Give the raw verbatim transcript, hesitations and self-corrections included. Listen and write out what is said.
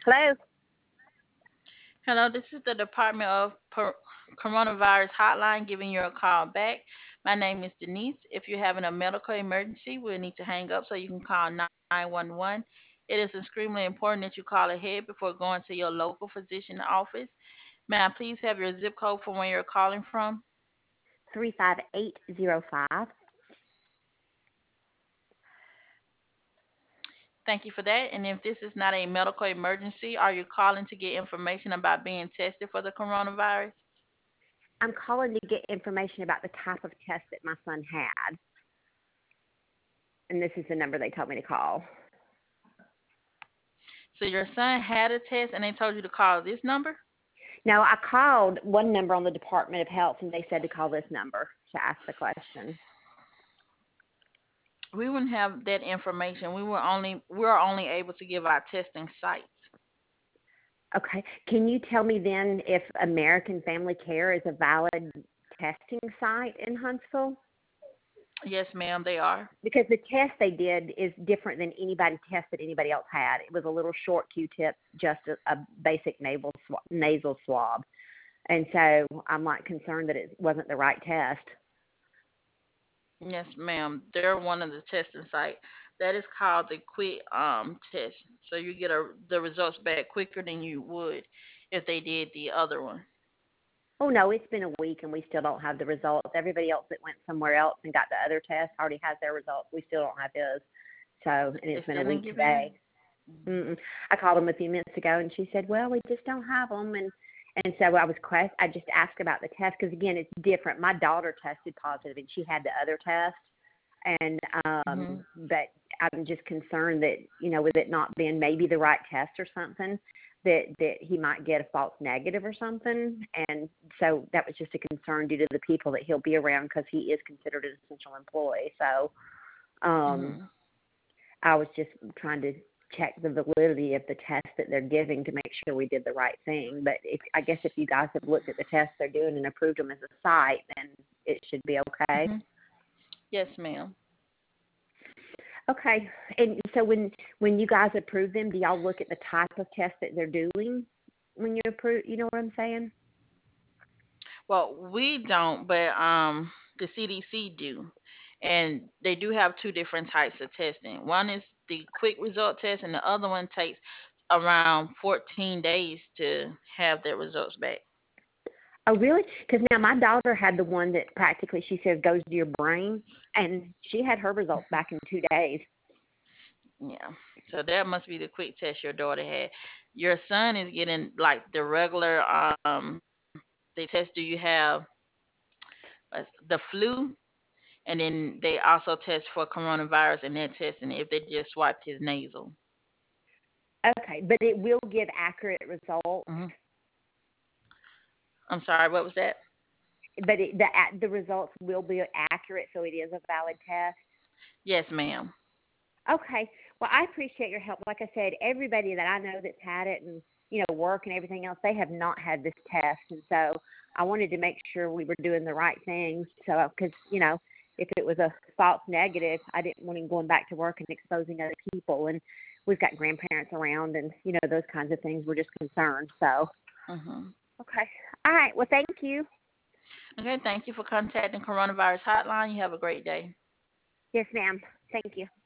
Hello. Hello, this is the Department of Per- Coronavirus Hotline giving you a call back. My name is Denise. If you're having a medical emergency, we'll need to hang up so you can call nine one one. It is extremely important that you call ahead before going to your local physician office. May I please have your zip code from where you're calling from? Three five eight zero five. Thank you for that. And if this is not a medical emergency, are you calling to get information about being tested for the coronavirus? I'm calling to get information about the type of test that my son had, and this is the number they told me to call. So your son had a test and they told you to call this number? No, I called one number on the Department of Health, and they said to call this number to ask the question. We wouldn't have that information. We were only we're only able to give our testing sites. Okay. Can you tell me then if American Family Care is a valid testing site in Huntsville? Yes, ma'am, they are. Because the test they did is different than anybody test that anybody else had. It was a little short Q-tip, just a, a basic nasal swab, nasal swab, and so I'm like concerned that it wasn't the right test. Yes, ma'am. They're one of the testing sites. That is called the quick um test. So you get a, the results back quicker than you would if they did the other one. Oh no, it's been a week and we still don't have the results. Everybody else that went somewhere else and got the other test already has their results. We still don't have his. So, and They it's been still a didn't week give you. today. Mm-mm. I called them a few minutes ago, and she said, "Well, we just don't have them." And and so I was quest. I just asked about the test because again, it's different. My daughter tested positive, and she had the other test. And um, Mhm. but I'm just concerned that you know, with it not being maybe the right test or something, that that he might get a false negative or something. And so that was just a concern due to the people that he'll be around because he is considered an essential employee. So um, Mhm. I was just trying to check the validity of the test that they're giving to make sure we did the right thing. But if, I guess if you guys have looked at the tests they're doing and approved them as a site, then it should be okay. Mhm. Yes, ma'am. Okay. And so when when you guys approve them, do y'all look at the type of test that they're doing when you approve? You know what I'm saying? Well, we don't, but um, the C D C do, and they do have two different types of testing. One is the quick result test, and the other one takes around fourteen days to have their results back. Oh, really? Because now my daughter had the one that practically she says goes to your brain, and she had her results back in two days. Yeah, so that must be the quick test your daughter had. Your son is getting like the regular. Um, they test. Do you have uh, the flu? And then they also test for coronavirus, and they're testing if they just swiped his nasal. Okay, but it will give accurate results. Hmm. I'm sorry, what was that? But it, the the results will be accurate, so it is a valid test. Yes, ma'am. Okay. Well, I appreciate your help. Like I said, everybody that I know that's had it and, you know, work and everything else, they have not had this test. And so I wanted to make sure we were doing the right things. So, because, you know, if it was a false negative, I didn't want him going back to work and exposing other people. And we've got grandparents around and, you know, those kinds of things. We're just concerned. So, Hmm. okay. All right. Well, thank you. Okay, thank you for contacting Coronavirus Hotline. You have a great day. Yes, ma'am. Thank you.